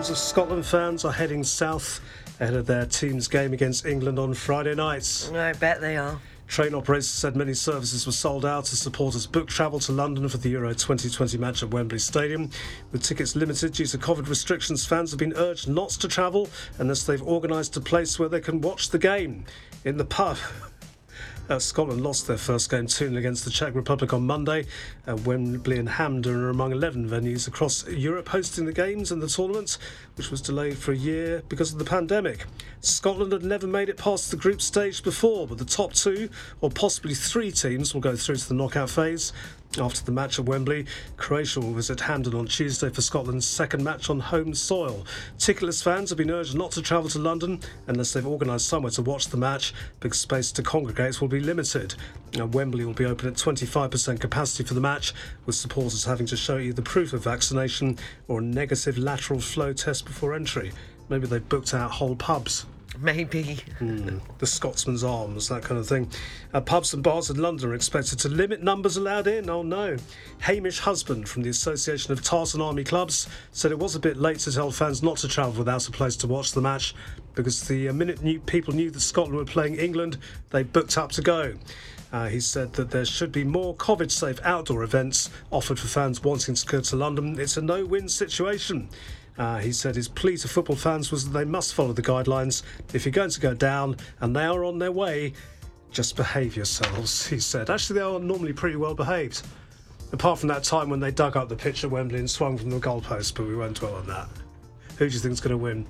Millions of Scotland fans are heading south ahead of their team's game against England on Friday night. I bet they are. Train operators said many services were sold out as supporters booked travel to London for the Euro 2020 match at Wembley Stadium. With tickets limited due to COVID restrictions, fans have been urged not to travel unless they've organised a place where they can watch the game. In the pub, Scotland lost their first game 2-0 against the Czech Republic on Monday. Wembley and Hampden are among 11 venues across Europe hosting the games and the tournament, which was delayed for a year because of the pandemic. Scotland had never made it past the group stage before, but the top 2 or possibly 3 teams will go through to the knockout phase. After the match at Wembley, Croatia will visit Hampden on Tuesday for Scotland's second match on home soil. Ticketless fans have been urged not to travel to London unless they've organised somewhere to watch the match, because space to congregate will be limited. Wembley will be open at 25% capacity for the match, with supporters having to show either proof of vaccination or a negative lateral flow test before entry. Maybe they've booked out whole pubs. Maybe. The Scotsman's Arms, that kind of thing. Pubs and bars in London are expected to limit numbers allowed in. Oh no. Hamish Husband from the Association of Tartan Army Clubs said it was a bit late to tell fans not to travel without a place to watch the match, because the minute people knew that Scotland were playing England, they booked up to go. He said that there should be more COVID-safe outdoor events offered for fans wanting to go to London. It's a no-win situation. He said his plea to football fans was that they must follow the guidelines. If you're going to go down, and they are on their way, just behave yourselves, he said. Actually, they are normally pretty well behaved, apart from that time when they dug up the pitch at Wembley and swung from the goalpost, but we won't dwell on that. Who do you think is going to win?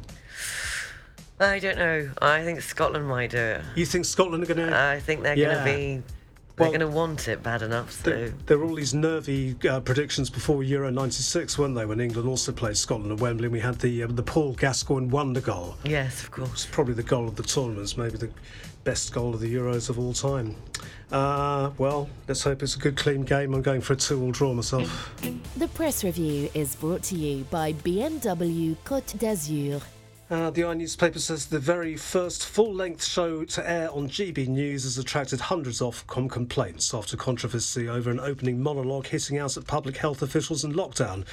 I don't know. I think Scotland might do it. You think Scotland are going to... I think they're going to be... They're going to want it bad enough. So. There were all these nervy predictions before Euro 96, weren't they, when England also played Scotland at Wembley, and we had the Paul Gascoigne wonder goal. Yes, of course. It's probably the goal of the tournament, maybe the best goal of the Euros of all time. Well, let's hope it's a good, clean game. I'm going for a 2-2 draw myself. The press review is brought to you by BMW Côte d'Azur. The Eye newspaper says the very first full-length show to air on GB News has attracted hundreds of complaints after controversy over an opening monologue hitting out at public health officials in lockdown.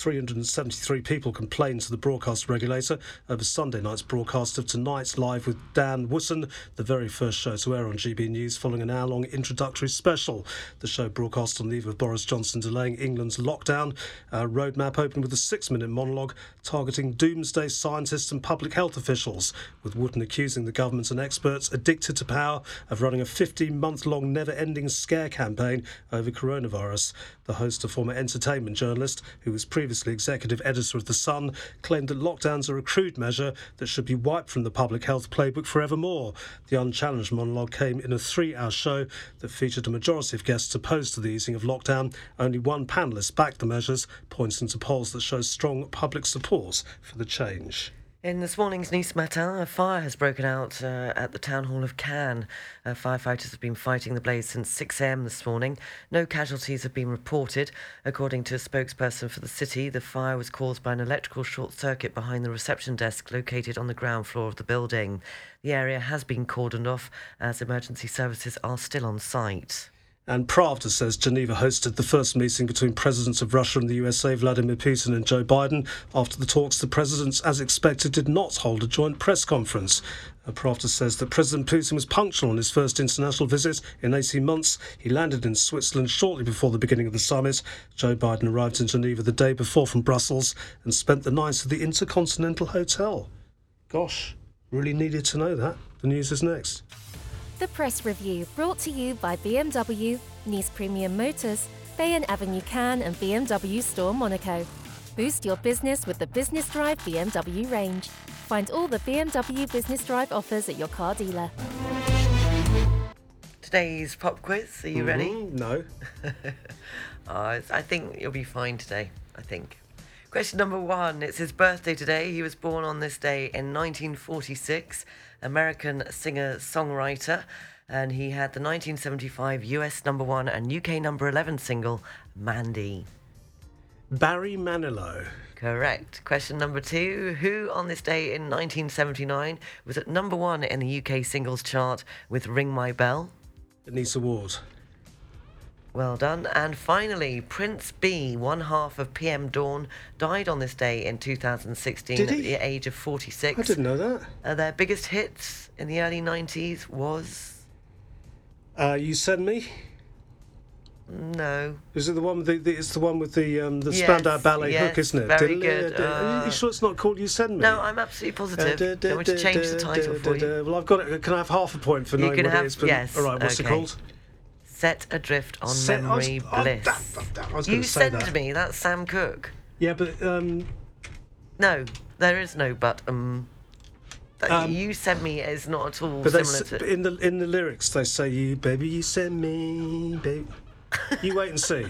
373 people complained to the broadcast regulator over Sunday night's broadcast of Tonight Live with Dan Wootton, the very first show to air on GB News following an hour-long introductory special. The show broadcast on the eve of Boris Johnson delaying England's lockdown. Roadmap opened with a 6-minute monologue targeting doomsday scientists and public health officials, with Wootton accusing the government and experts addicted to power of running a 15-month-long never-ending scare campaign over coronavirus. The host, a former entertainment journalist who was previously executive editor of The Sun, claimed that lockdowns are a crude measure that should be wiped from the public health playbook forevermore. The unchallenged monologue came in a 3-hour show that featured a majority of guests opposed to the easing of lockdown. Only one panellist backed the measures, pointing to polls that show strong public support for the change. In this morning's Nice Matin, a fire has broken out at the town hall of Cannes. Firefighters have been fighting the blaze since 6 a.m. this morning. No casualties have been reported. According to a spokesperson for the city, the fire was caused by an electrical short circuit behind the reception desk located on the ground floor of the building. The area has been cordoned off as emergency services are still on site. And Pravda says Geneva hosted the first meeting between presidents of Russia and the USA, Vladimir Putin and Joe Biden. After the talks, the presidents, as expected, did not hold a joint press conference. Pravda says that President Putin was punctual on his first international visit in 18 months. He landed in Switzerland shortly before the beginning of the summit. Joe Biden arrived in Geneva the day before from Brussels and spent the night at the Intercontinental Hotel. Gosh, really needed to know that. The news is next. The press review brought to you by BMW, Nice Premium Motors, Bayonne Avenue Cannes and BMW Store Monaco. Boost your business with the Business Drive BMW range. Find all the BMW Business Drive offers at your car dealer. Today's pop quiz, are you ready? No. I think you'll be fine today, I think. Question number 1. It's his birthday today. He was born on this day in 1946. American singer-songwriter, and he had the 1975 US number 1 and UK number 11 single, Mandy. Barry Manilow. Correct. Question number 2. Who on this day in 1979 was at number 1 in the UK singles chart with Ring My Bell? Anissa Ward. Well done. And finally, Prince B, one half of PM Dawn, died on this day in 2016 Did at he? the age of 46. I didn't know that. Their biggest hits in the early 90s was... You Send Me? No. Is it the one with it's the one with the Yes, Spandau Ballet yes, hook, isn't it? very good. Are you sure it's not called You Send Me? No, I'm absolutely positive. Do you want me to change the title for you? Well, I've got it. Can I have half a point for You knowing can what have- it is? But, yes, all right, what's it okay. called? Set Adrift on Set- I was- Memory oh, Bliss. I was You gonna say send that. me, that's Sam Cooke. Yeah, but No, there is no but. You send me is not at all but similar to... in the lyrics they say you baby you send me baby. You wait and see.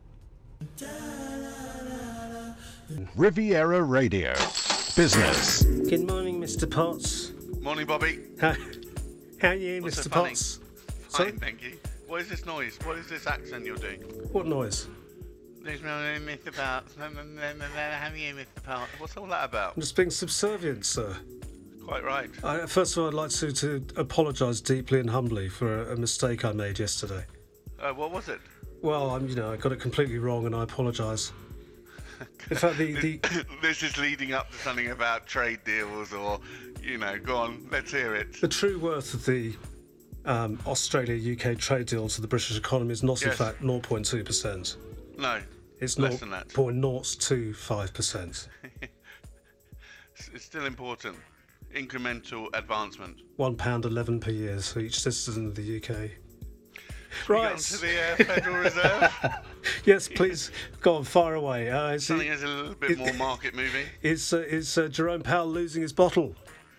Riviera Radio. Business. Good morning, Mr. Potts. Morning, Bobby. How are you, What's Mr. so funny? Potts? Fine, thank you. What is this noise? What is this accent you're doing? What noise? There's no Mr. Parts. How are you, Mr. Parts? What's all that about? I'm just being subservient, sir. Quite right. First of all, I'd like to apologise deeply and humbly for a mistake I made yesterday. What was it? Well, I got it completely wrong, and I apologise. In fact, the This is leading up to something about trade deals or, go on, let's hear it. the true worth of the Australia-UK trade deal to the British economy is not in Yes. fact 0.2%. No, It's less than that. 0.025%. It's still important. Incremental advancement. £1.11 per year for each citizen of the UK. We get Right. on to the Federal Reserve. Yes, please go on, fire away. Something that's a little bit more market moving. Is Jerome Powell losing his bottle?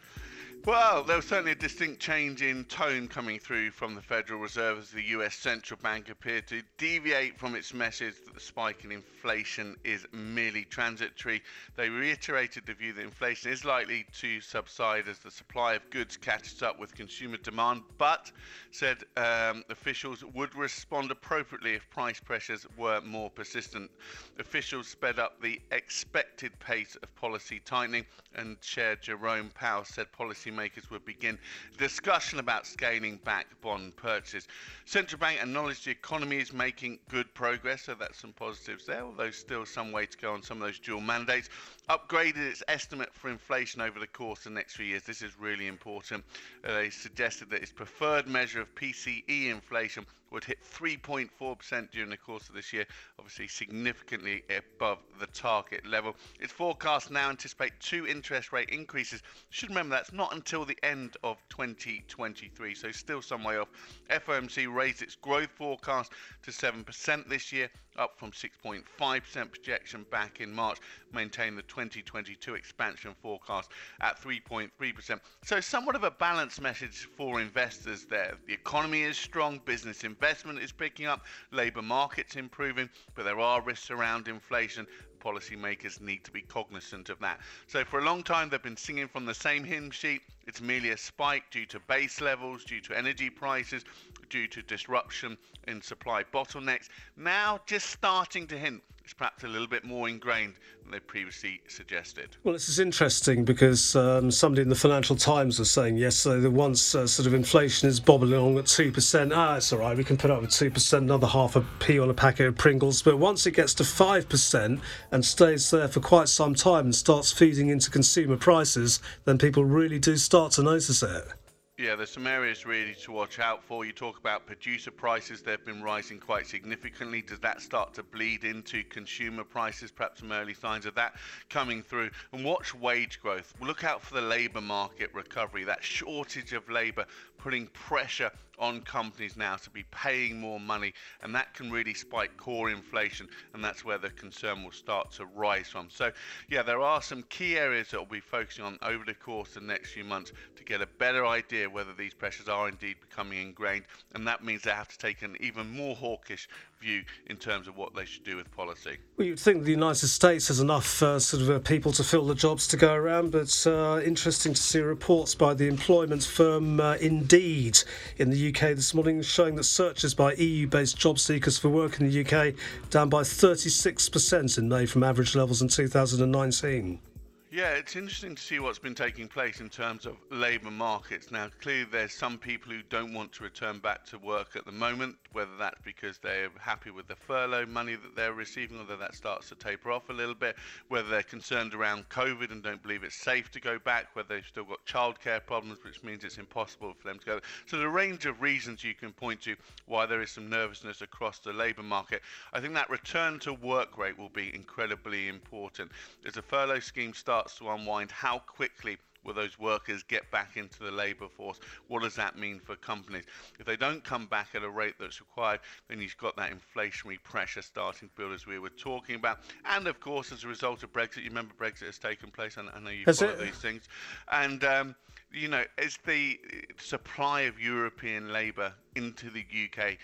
Well, there was certainly a distinct change in tone coming through from the Federal Reserve as the US Central Bank appeared to deviate from its message that the spike in inflation is merely transitory. They reiterated the view that inflation is likely to subside as the supply of goods catches up with consumer demand, but said officials would respond appropriately if price pressures were more persistent. Officials sped up the expected pace of policy tightening, and Chair Jerome Powell said policymakers would begin discussion about scaling back bond purchases. Central Bank acknowledged the economy is making good progress, so that's some positives there, although still some way to go on some of those dual mandates. Upgraded its estimate for inflation over the course of the next few years. This is really important. They suggested that its preferred measure of PCE inflation would hit 3.4% during the course of this year, obviously significantly above the target level. Its forecasts now anticipate 2 interest rate increases. Should remember that's not until the end of 2023, so still some way off. FOMC raised its growth forecast to 7% this year, up from 6.5% projection back in March, maintained the 2022 expansion forecast at 3.3%. So somewhat of a balanced message for investors there. The economy is strong, business investment is picking up, labour markets improving, but there are risks around inflation. Policymakers need to be cognizant of that. So for a long time they've been singing from the same hymn sheet. It's merely a spike due to base levels, due to energy prices, due to disruption in supply bottlenecks. Now just starting to hint it's perhaps a little bit more ingrained than they previously suggested. Well, this is interesting because somebody in the Financial Times was saying yesterday that once sort of inflation is bobbling along at 2%, it's all right, we can put up with 2%, another half a p on a packet of Pringles. But once it gets to 5% and stays there for quite some time and starts feeding into consumer prices, then people really do start to notice it. Yeah, there's some areas really to watch out for. You talk about producer prices, they've been rising quite significantly. Does that start to bleed into consumer prices? Perhaps some early signs of that coming through. And watch wage growth. We'll look out for the labour market recovery, that shortage of labour putting pressure on companies now to be paying more money, and that can really spike core inflation, and that's where the concern will start to rise from. So yeah, there are some key areas that we'll be focusing on over the course of the next few months to get a better idea whether these pressures are indeed becoming ingrained, and that means they have to take an even more hawkish view in terms of what they should do with policy. Well, you'd think the United States has enough people to fill the jobs to go around, but interesting to see reports by the employment firm Indeed in the UK this morning showing that searches by EU-based job seekers for work in the UK down by 36% in May from average levels in 2019. Yeah, it's interesting to see what's been taking place in terms of labour markets. Now, clearly there's some people who don't want to return back to work at the moment, whether that's because they're happy with the furlough money that they're receiving, whether that starts to taper off a little bit, whether they're concerned around COVID and don't believe it's safe to go back, whether they've still got childcare problems, which means it's impossible for them to go. So there's a range of reasons you can point to why there is some nervousness across the labour market. I think that return to work rate will be incredibly important. As the furlough scheme starts to unwind, how quickly will those workers get back into the labour force? What does that mean for companies? If they don't come back at a rate that's required, then you've got that inflationary pressure starting to build, as we were talking about. And of course, as a result of Brexit, you remember Brexit has taken place, and I know you follow these things. And as the supply of European labour into the UK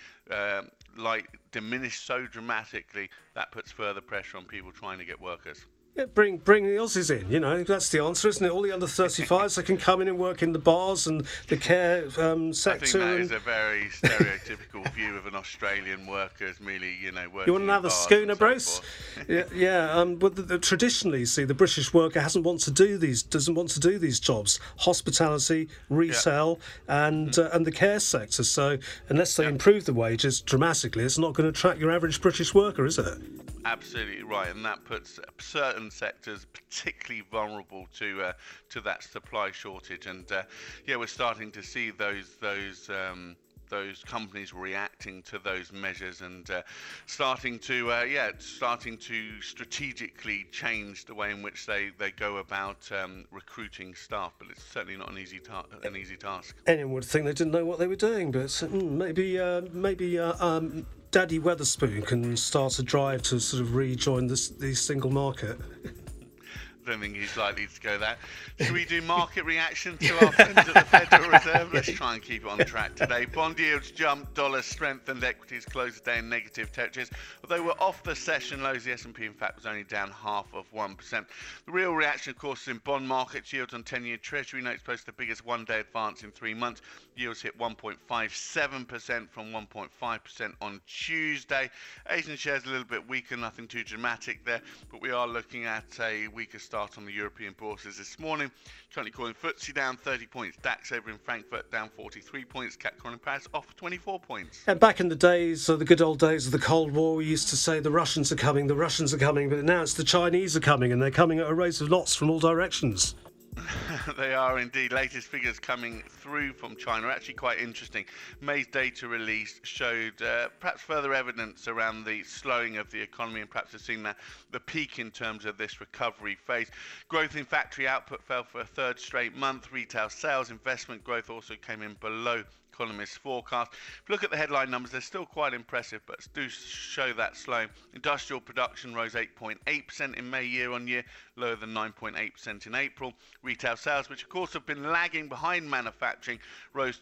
diminished so dramatically, that puts further pressure on people trying to get workers. Yeah, bring the Aussies in, that's the answer, isn't it? All the under 35s, they can come in and work in the bars and the care sector. I think that is a very stereotypical view of an Australian worker as merely, working. You want another schooner, Bruce? Traditionally, see, the British worker doesn't want to do these jobs: hospitality, retail, and the care sector. So unless they improve the wages dramatically, it's not going to attract your average British worker, is it? Absolutely right, and that puts certain sectors particularly vulnerable to that supply shortage. And we're starting to see those companies reacting to those measures and starting to strategically change the way in which they go about recruiting staff. But it's certainly not an easy task. Anyone would think they didn't know what they were doing, but maybe Daddy Weatherspoon can start a drive to sort of rejoin the single market. I don't think he's likely to go that. Should we do market reaction to our friends at the Federal Reserve? Let's try and keep it on track today. Bond yields jumped, dollars strengthened, equities closed the day in negative territories. Although we're off the session lows, the S&P in fact was only down 0.5%. The real reaction, of course, is in bond markets. Yields on 10-year Treasury notes posted the biggest one-day advance in 3 months. Yields hit 1.57% from 1.5% on Tuesday. Asian shares a little bit weaker, nothing too dramatic there, but we are looking at a weaker start on the European bourses this morning. Currently calling FTSE down 30 points, DAX over in Frankfurt down 43 points, CAC calling Paris off 24 points. And back in the days, the good old days of the Cold War, we used to say the Russians are coming, but now it's the Chinese are coming, and they're coming at a rate of knots from all directions. They are indeed. Latest figures coming through from China are actually quite interesting. May's data release showed perhaps further evidence around the slowing of the economy, and perhaps we've seen the peak in terms of this recovery phase. Growth in factory output fell for a third straight month. Retail sales, investment growth also came in below economists' forecast. If you look at the headline numbers, they're still quite impressive, but do show that slowing. Industrial production rose 8.8% in May year-on-year, lower than 9.8% in April. Retail sales, which of course have been lagging behind manufacturing, rose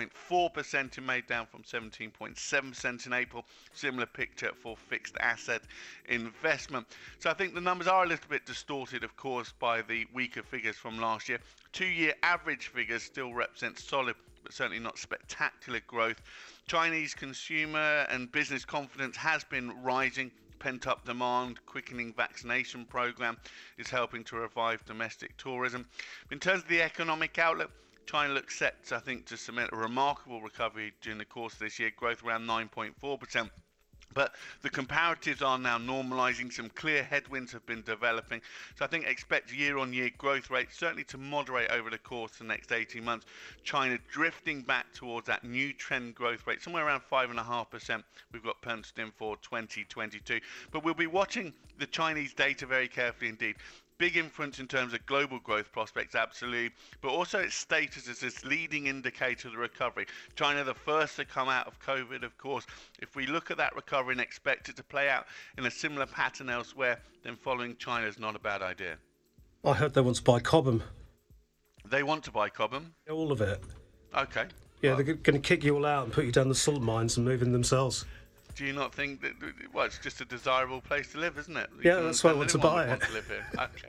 12.4% in May, down from 17.7% in April. Similar picture for fixed asset investment. So I think the numbers are a little bit distorted, of course, by the weaker figures from last year. 2-year average figures still represent solid, but certainly not spectacular growth. Chinese consumer and business confidence has been rising. Pent-up demand, quickening vaccination program is helping to revive domestic tourism. In terms of the economic outlook, China looks set, I think, to cement a remarkable recovery during the course of this year, growth around 9.4%. But the comparatives are now normalising. Some clear headwinds have been developing. So I think expect year-on-year growth rates certainly to moderate over the course of the next 18 months. China drifting back towards that new trend growth rate, somewhere around 5.5%. We've got penciled in for 2022. But we'll be watching the Chinese data very carefully indeed. Big influence in terms of global growth prospects, absolutely, but also its status as this leading indicator of the recovery. China, the first to come out of COVID, of course. If we look at that recovery and expect it to play out in a similar pattern elsewhere, then following China is not a bad idea. I heard they want to buy Cobham. They want to buy Cobham? All of it. Okay. Yeah, they're going to kick you all out and put you down the salt mines and move in themselves. Do you not think that, well, it's just a desirable place to live, isn't it? Yeah, that's why I want to buy it. Want to live here. Okay.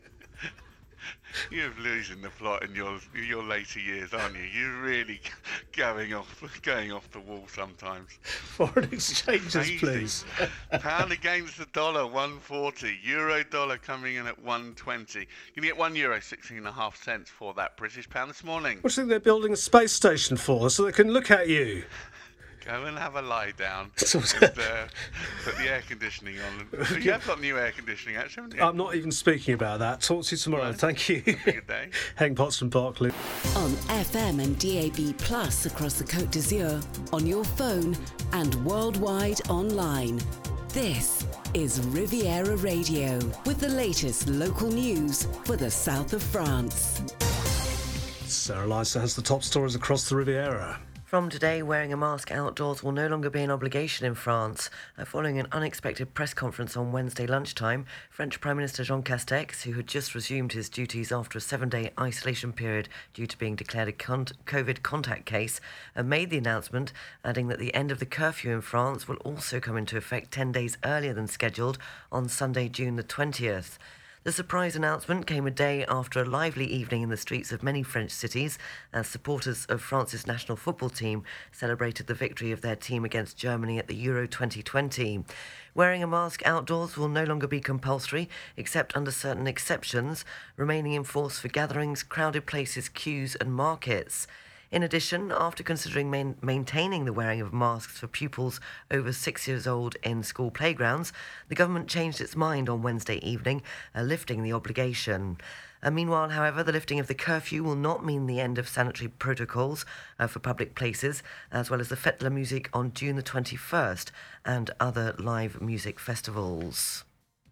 You're losing the plot in your later years, aren't you? You're really going off the wall sometimes. Foreign exchanges, please. Pound against the dollar, 140. Euro dollar coming in at 120. You get €1, 16.5 cents for that British pound this morning. What do you think they're building a space station for? So they can look at you. Go and have a lie down and put the air conditioning on. You have got new air conditioning, actually, haven't you? I'm not even speaking about that. Talk to you tomorrow. Right. Thank you. Have a good day. Heng Potts from Barclay. On FM and DAB Plus across the Côte d'Azur, on your phone and worldwide online. This is Riviera Radio with the latest local news for the south of France. Sarah Lysa has the top stories across the Riviera. From today, wearing a mask outdoors will no longer be an obligation in France. Following an unexpected press conference on Wednesday lunchtime, French Prime Minister Jean Castex, who had just resumed his duties after a 7-day isolation period due to being declared a COVID contact case, made the announcement, adding that the end of the curfew in France will also come into effect 10 days earlier than scheduled on Sunday, June the 20th. The surprise announcement came a day after a lively evening in the streets of many French cities as supporters of France's national football team celebrated the victory of their team against Germany at the Euro 2020. Wearing a mask outdoors will no longer be compulsory, except under certain exceptions, remaining in force for gatherings, crowded places, queues and markets. In addition, after considering maintaining the wearing of masks for pupils over 6 years old in school playgrounds, the government changed its mind on Wednesday evening, lifting the obligation. Meanwhile, however, the lifting of the curfew will not mean the end of sanitary protocols for public places, as well as the Fête de la Musique on June the 21st and other live music festivals.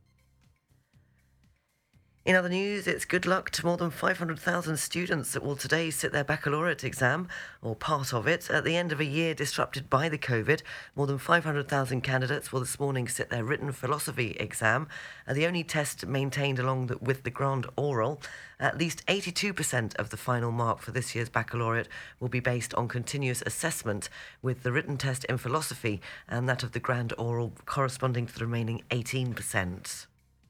In other news, it's good luck to more than 500,000 students that will today sit their baccalaureate exam, or part of it, at the end of a year disrupted by the COVID. More than 500,000 candidates will this morning sit their written philosophy exam, the only test maintained along with the grand oral. At least 82% of the final mark for this year's baccalaureate will be based on continuous assessment, with the written test in philosophy and that of the grand oral corresponding to the remaining 18%.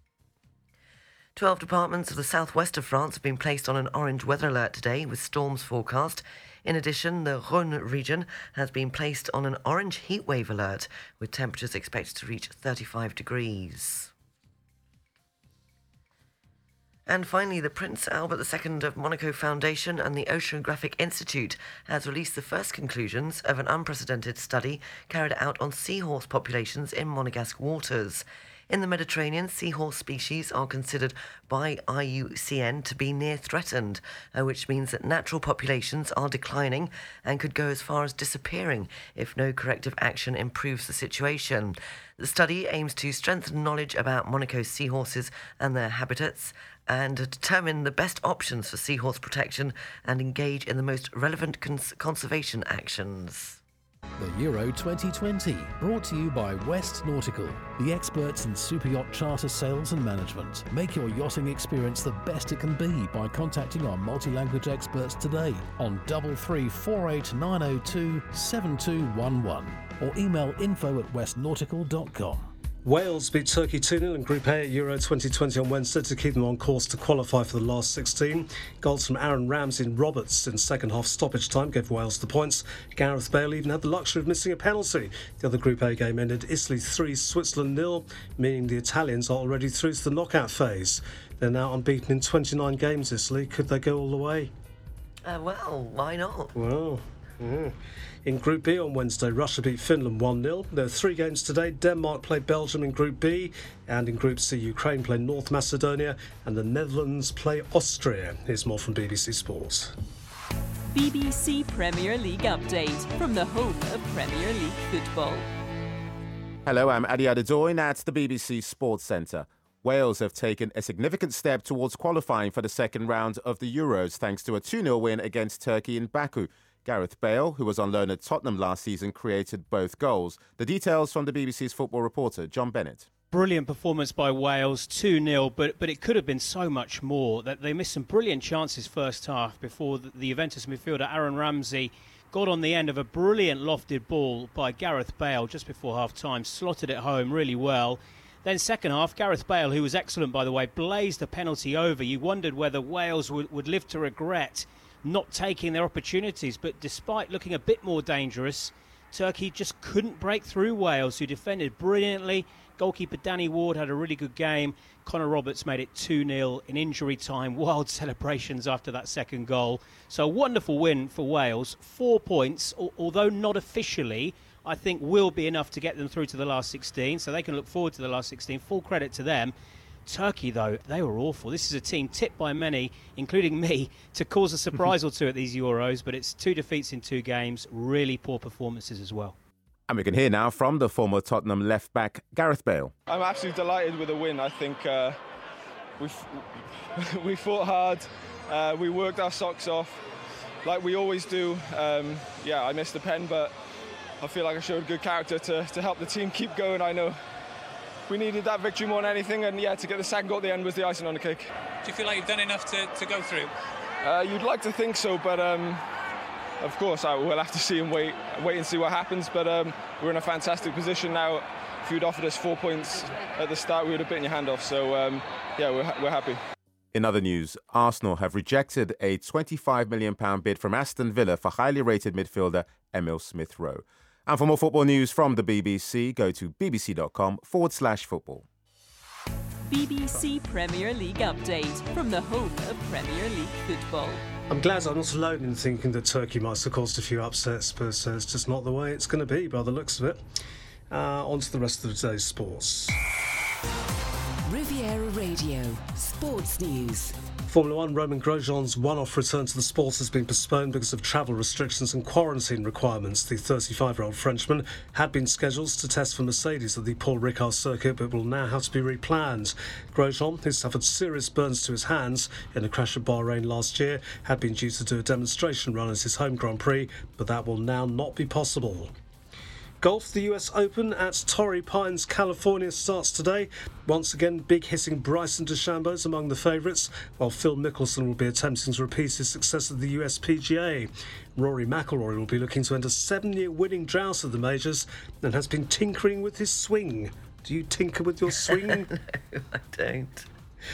12 departments of the southwest of France have been placed on an orange weather alert today with storms forecast. In addition, the Rhône region has been placed on an orange heatwave alert with temperatures expected to reach 35 degrees. And finally, the Prince Albert II of Monaco Foundation and the Oceanographic Institute has released the first conclusions of an unprecedented study carried out on seahorse populations in Monegasque waters. In the Mediterranean, seahorse species are considered by IUCN to be near threatened, which means that natural populations are declining and could go as far as disappearing if no corrective action improves the situation. The study aims to strengthen knowledge about Monaco's seahorses and their habitats and determine the best options for seahorse protection and engage in the most relevant conservation actions. The Euro 2020, brought to you by West Nautical, the experts in super yacht charter sales and management. Make your yachting experience the best it can be by contacting our multi-language experts today on 3348 902 7211 or email info@westnautical.com. Wales beat Turkey 2-0 in Group A at Euro 2020 on Wednesday to keep them on course to qualify for the last 16. Goals from Aaron Ramsey and Roberts in second half stoppage time gave Wales the points. Gareth Bale even had the luxury of missing a penalty. The other Group A game ended Italy 3, Switzerland 0, meaning the Italians are already through to the knockout phase. They're now unbeaten in 29 games, Italy. Could they go all the way? Well, why not? Well, yeah. In Group B on Wednesday, Russia beat Finland 1-0. There are 3 games today. Denmark play Belgium in Group B, and in Group C, Ukraine play North Macedonia, and the Netherlands play Austria. Here's more from BBC Sports. BBC Premier League update from the home of Premier League football. Hello, I'm Adi Adedoyin at the BBC Sports Centre. Wales have taken a significant step towards qualifying for the second round of the Euros thanks to a 2-0 win against Turkey in Baku. Gareth Bale, who was on loan at Tottenham last season, created both goals. The details from the BBC's football reporter, John Bennett. Brilliant performance by Wales, 2-0, but it could have been so much more. That they missed some brilliant chances first half before the Juventus midfielder Aaron Ramsey got on the end of a brilliant lofted ball by Gareth Bale just before half-time, slotted it home really well. Then second half, Gareth Bale, who was excellent by the way, blazed the penalty over. You wondered whether Wales would live to regret not taking their opportunities, but despite looking a bit more dangerous, Turkey just couldn't break through Wales, who defended brilliantly. Goalkeeper Danny Ward had a really good game. Connor Roberts made it 2-0 in injury time. Wild celebrations after that second goal. So a wonderful win for Wales. 4 points, although not officially I think will be enough to get them through to the last 16, so they can look forward to the last 16. Full credit to them. Turkey, though, they were awful. This is a team tipped by many, including me, to cause a surprise or two at these Euros, but it's 2 defeats in 2 games, really poor performances as well. And we can hear now from the former Tottenham left-back, Gareth Bale. I'm absolutely delighted with the win. I think we fought hard, we worked our socks off, like we always do. I missed the pen, but I feel like I showed good character to help the team keep going. I know we needed that victory more than anything, and to get the second goal at the end was the icing on the cake. Do you feel like you've done enough to go through? You'd like to think so, but of course we'll have to see and wait and see what happens. But we're in a fantastic position now. If you'd offered us 4 points at the start, we would have bitten your hand off. So we're happy. In other news, Arsenal have rejected a £25 million bid from Aston Villa for highly rated midfielder Emil Smith-Rowe. And for more football news from the BBC, go to bbc.com/football. BBC Premier League update from the home of Premier League football. I'm glad I'm not alone in thinking that Turkey must have caused a few upsets, but it's just not the way it's going to be by the looks of it. On to the rest of the day's sports. Riviera Radio, Sports News. Formula 1 Romain Grosjean's one-off return to the sport has been postponed because of travel restrictions and quarantine requirements. The 35-year-old Frenchman had been scheduled to test for Mercedes at the Paul Ricard circuit, but will now have to be replanned. Grosjean, who suffered serious burns to his hands in a crash at Bahrain last year, had been due to do a demonstration run at his home Grand Prix, but that will now not be possible. Golf, the US Open at Torrey Pines, California starts today. Once again, big hitting Bryson DeChambeau is among the favourites, while Phil Mickelson will be attempting to repeat his success at the US PGA. Rory McIlroy will be looking to end a 7-year winning drought at the majors and has been tinkering with his swing. Do you tinker with your swing? No, I don't.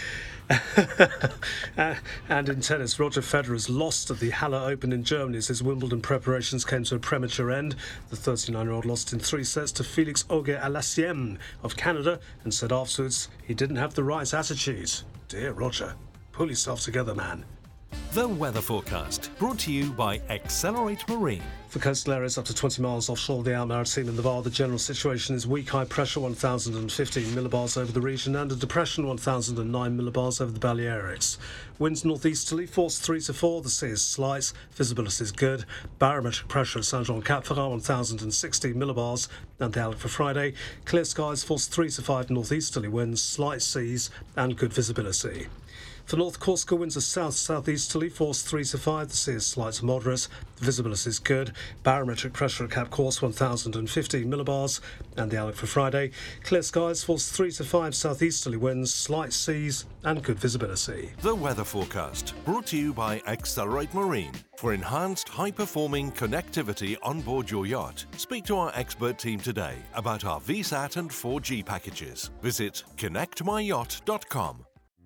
And in tennis, Roger Federer has lost at the Halle Open in Germany as his Wimbledon preparations came to a premature end. The 39-year-old lost in 3 sets to Felix Auger-Aliassime of Canada and said afterwards he didn't have the right attitude. Dear Roger, pull yourself together, man. The weather forecast, brought to you by Accelerate Marine. For coastal areas up to 20 miles offshore the Maritime and the VAR, the general situation is weak high pressure 1,015 millibars over the region and a depression 1,009 millibars over the Balearics. Winds northeasterly, force 3 to 4, the sea is slight, visibility is good. Barometric pressure at Saint-Jean-Cap-Ferrat 1,060 millibars and the outlook for Friday. Clear skies, force 3 to 5 northeasterly winds, slight seas and good visibility. For North Corsica, winds are south-southeasterly, force 3 to 5, the sea is slight to moderate, the visibility is good, barometric pressure at Cap Corse 1,015 millibars, and the outlook for Friday, clear skies, force 3 to 5, southeasterly winds, slight seas, and good visibility. The weather forecast, brought to you by Accelerate Marine. For enhanced, high-performing connectivity on board your yacht, speak to our expert team today about our VSAT and 4G packages. Visit connectmyyacht.com.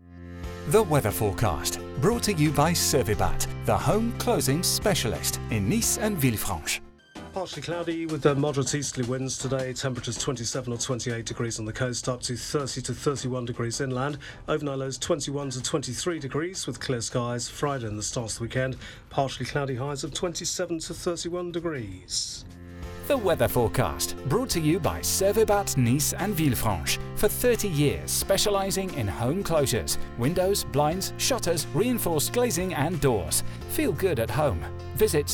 The weather forecast, brought to you by Servibat, the home closing specialist in Nice and Villefranche. Partially cloudy with moderate easterly winds today. Temperatures 27 or 28 degrees on the coast, up to 30 to 31 degrees inland. Overnight lows 21 to 23 degrees with clear skies. Friday and the start of the weekend, partially cloudy highs of 27 to 31 degrees. The weather forecast, brought to you by Servibat Nice and Villefranche. For 30 years, specialising in home closures, windows, blinds, shutters, reinforced glazing and doors. Feel good at home. Visit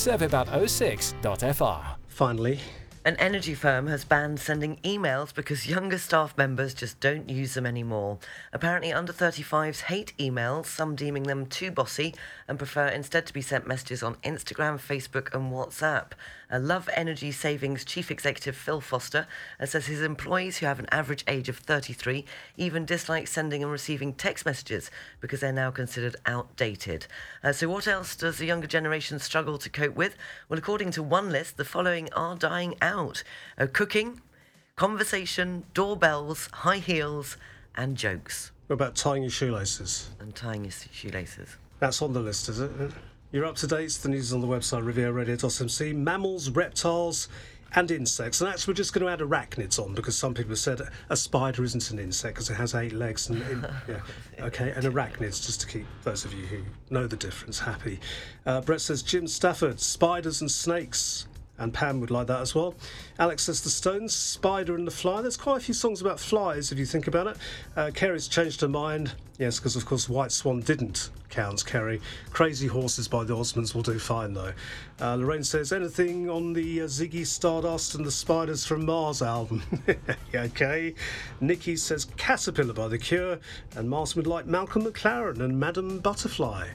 servibat06.fr. Finally, an energy firm has banned sending emails because younger staff members just don't use them anymore. Apparently under 35s hate emails, some deeming them too bossy and prefer instead to be sent messages on Instagram, Facebook and WhatsApp. Love Energy Savings Chief Executive Phil Foster says his employees, who have an average age of 33, even dislike sending and receiving text messages because they're now considered outdated. So what else does the younger generation struggle to cope with? Well, according to one list, the following are dying out. Cooking, conversation, doorbells, high heels and jokes. What about tying your shoelaces? And tying your shoelaces. That's on the list, is it? You're up to date. The news is on the website, rivieradio.mc. Mammals, reptiles and insects. And actually, we're just going to add arachnids on because some people have said a spider isn't an insect because it has 8 legs. And okay, and arachnids, just to keep those of you who know the difference happy. Brett says, Jim Stafford, spiders and snakes and Pam would like that as well. Alex says The Stones, Spider and the Fly. There's quite a few songs about flies if you think about it. Kerry's changed her mind. Yes, because of course White Swan didn't count, Kerry. Crazy Horses by the Osmonds will do fine though. Lorraine says anything on the Ziggy Stardust and the Spiders from Mars album. Yeah, okay. Nikki says Caterpillar by The Cure, and Martin would like Malcolm McLaren and Madame Butterfly.